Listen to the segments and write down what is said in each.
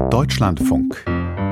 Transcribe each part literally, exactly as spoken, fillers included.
Deutschlandfunk.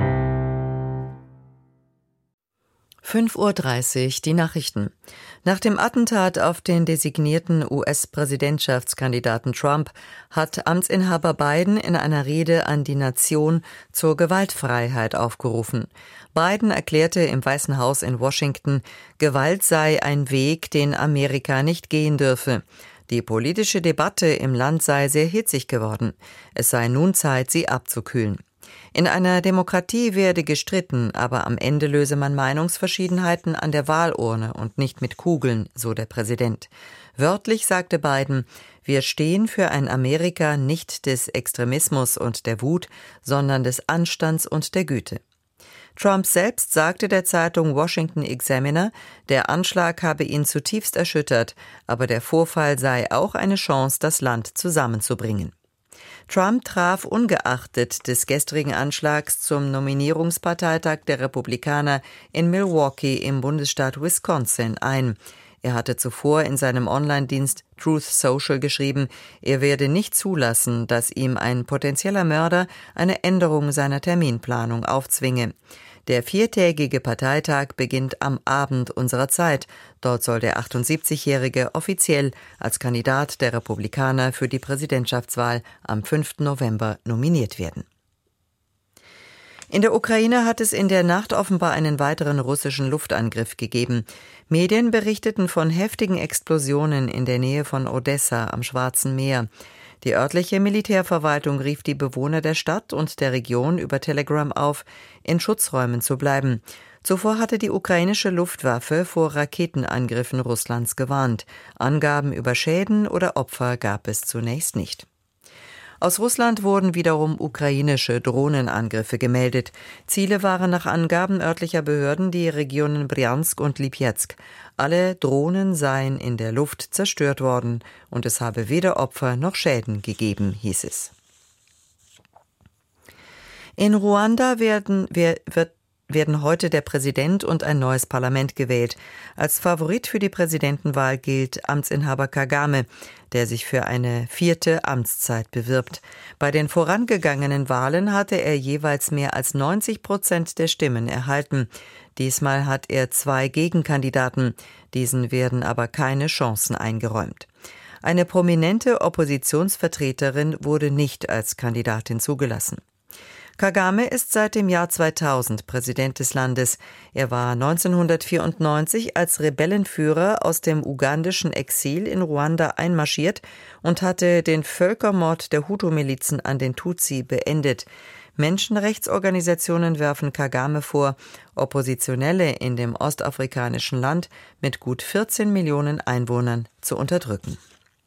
fünf Uhr dreißig, die Nachrichten. Nach dem Attentat auf den designierten U S-Präsidentschaftskandidaten Trump hat Amtsinhaber Biden in einer Rede an die Nation zur Gewaltfreiheit aufgerufen. Biden erklärte im Weißen Haus in Washington, Gewalt sei ein Weg, den Amerika nicht gehen dürfe. Die politische Debatte im Land sei sehr hitzig geworden. Es sei nun Zeit, sie abzukühlen. In einer Demokratie werde gestritten, aber am Ende löse man Meinungsverschiedenheiten an der Wahlurne und nicht mit Kugeln, so der Präsident. Wörtlich sagte Biden, wir stehen für ein Amerika nicht des Extremismus und der Wut, sondern des Anstands und der Güte. Trump selbst sagte der Zeitung Washington Examiner, der Anschlag habe ihn zutiefst erschüttert, aber der Vorfall sei auch eine Chance, das Land zusammenzubringen. Trump traf ungeachtet des gestrigen Anschlags zum Nominierungsparteitag der Republikaner in Milwaukee im Bundesstaat Wisconsin ein. Er hatte zuvor in seinem Online-Dienst Truth Social geschrieben, er werde nicht zulassen, dass ihm ein potenzieller Mörder eine Änderung seiner Terminplanung aufzwinge. Der viertägige Parteitag beginnt am Abend unserer Zeit. Dort soll der achtundsiebzigjährige offiziell als Kandidat der Republikaner für die Präsidentschaftswahl am fünften November nominiert werden. In der Ukraine hat es in der Nacht offenbar einen weiteren russischen Luftangriff gegeben. Medien berichteten von heftigen Explosionen in der Nähe von Odessa am Schwarzen Meer. Die örtliche Militärverwaltung rief die Bewohner der Stadt und der Region über Telegram auf, in Schutzräumen zu bleiben. Zuvor hatte die ukrainische Luftwaffe vor Raketenangriffen Russlands gewarnt. Angaben über Schäden oder Opfer gab es zunächst nicht. Aus Russland wurden wiederum ukrainische Drohnenangriffe gemeldet. Ziele waren nach Angaben örtlicher Behörden die Regionen Bryansk und Lipezk. Alle Drohnen seien in der Luft zerstört worden und es habe weder Opfer noch Schäden gegeben, hieß es. In Ruanda werden, wird werden heute der Präsident und ein neues Parlament gewählt. Als Favorit für die Präsidentenwahl gilt Amtsinhaber Kagame, der sich für eine vierte Amtszeit bewirbt. Bei den vorangegangenen Wahlen hatte er jeweils mehr als neunzig Prozent der Stimmen erhalten. Diesmal hat er zwei Gegenkandidaten. Diesen werden aber keine Chancen eingeräumt. Eine prominente Oppositionsvertreterin wurde nicht als Kandidatin zugelassen. Kagame ist seit dem Jahr zweitausend Präsident des Landes. Er war neunzehnhundertvierundneunzig als Rebellenführer aus dem ugandischen Exil in Ruanda einmarschiert und hatte den Völkermord der Hutu-Milizen an den Tutsi beendet. Menschenrechtsorganisationen werfen Kagame vor, Oppositionelle in dem ostafrikanischen Land mit gut vierzehn Millionen Einwohnern zu unterdrücken.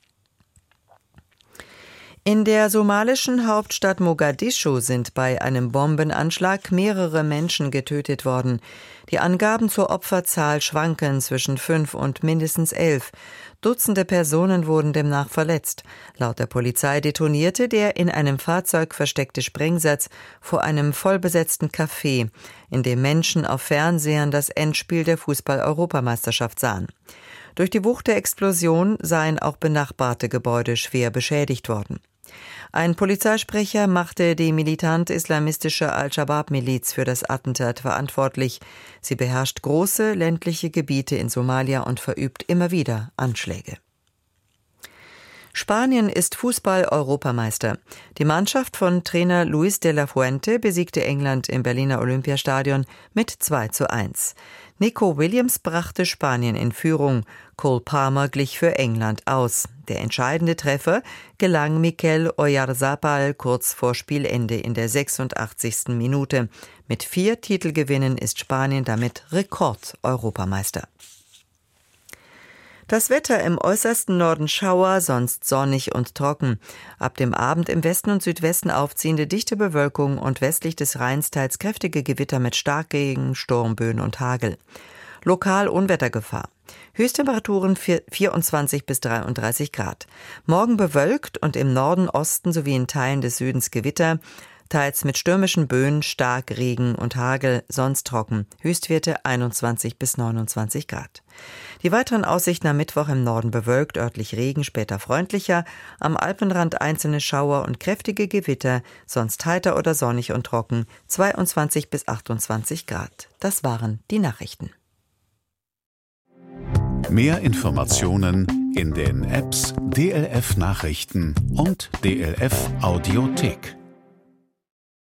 In der somalischen Hauptstadt Mogadischu sind bei einem Bombenanschlag mehrere Menschen getötet worden. Die Angaben zur Opferzahl schwanken zwischen fünf und mindestens elf. Dutzende Personen wurden demnach verletzt. Laut der Polizei detonierte der in einem Fahrzeug versteckte Sprengsatz vor einem vollbesetzten Café, in dem Menschen auf Fernsehern das Endspiel der Fußball-Europameisterschaft sahen. Durch die Wucht der Explosion seien auch benachbarte Gebäude schwer beschädigt worden. Ein Polizeisprecher machte die militant-islamistische Al-Shabaab-Miliz für das Attentat verantwortlich. Sie beherrscht große ländliche Gebiete in Somalia und verübt immer wieder Anschläge. Spanien ist Fußball-Europameister. Die Mannschaft von Trainer Luis de la Fuente besiegte England im Berliner Olympiastadion mit zwei zu eins. Nico Williams brachte Spanien in Führung. Cole Palmer glich für England aus. Der entscheidende Treffer gelang Mikel Oyarzabal kurz vor Spielende in der sechsundachtzigsten Minute. Mit vier Titelgewinnen ist Spanien damit Rekord-Europameister. Das Wetter im äußersten Norden Schauer, sonst sonnig und trocken. Ab dem Abend im Westen und Südwesten aufziehende dichte Bewölkung und westlich des Rheins teils kräftige Gewitter mit Starkregen, Sturmböen und Hagel. Lokal Unwettergefahr. Höchsttemperaturen vierundzwanzig bis dreiunddreißig Grad. Morgen bewölkt und im Norden, Osten sowie in Teilen des Südens Gewitter. teils mit stürmischen Böen, Starkregen und Hagel, sonst trocken. Höchstwerte einundzwanzig bis neunundzwanzig Grad. Die weiteren Aussichten am Mittwoch: im Norden bewölkt, örtlich Regen, später freundlicher, am Alpenrand einzelne Schauer und kräftige Gewitter, sonst heiter oder sonnig und trocken, zweiundzwanzig bis achtundzwanzig Grad. Das waren die Nachrichten. Mehr Informationen in den Apps D L F Nachrichten und D L F Audiothek.